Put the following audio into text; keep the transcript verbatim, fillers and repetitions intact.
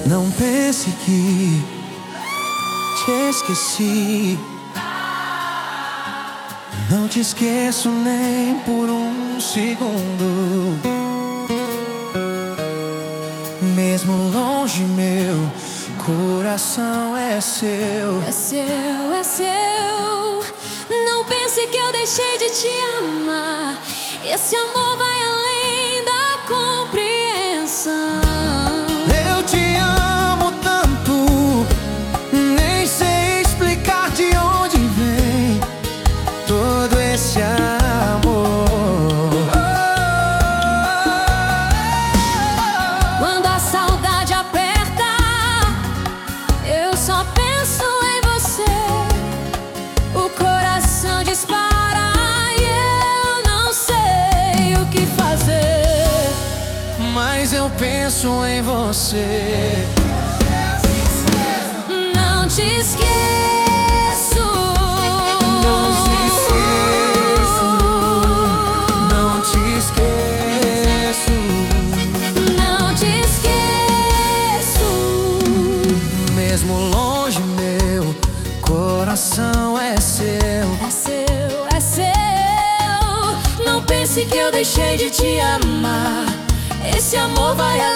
Não pense que te esqueci. Não te esqueço nem por um segundo. Mesmo longe, meu coração é seu. É seu, é seu. Não pense que eu deixei de te amar. Esse amor vai além da compreensão. Eu te amo tanto, nem sei explicar de onde vem todo esse amor. Quando a saudade aperta, eu só penso em você. O coração dispara e eu não sei o que fazer. Mas eu penso em você. Não te esqueço. Não te esqueço. Não te esqueço. Não te esqueço. Mesmo longe, meu coração é seu. É seu, é seu. Não pense que eu deixei de te amar. Esse amor vai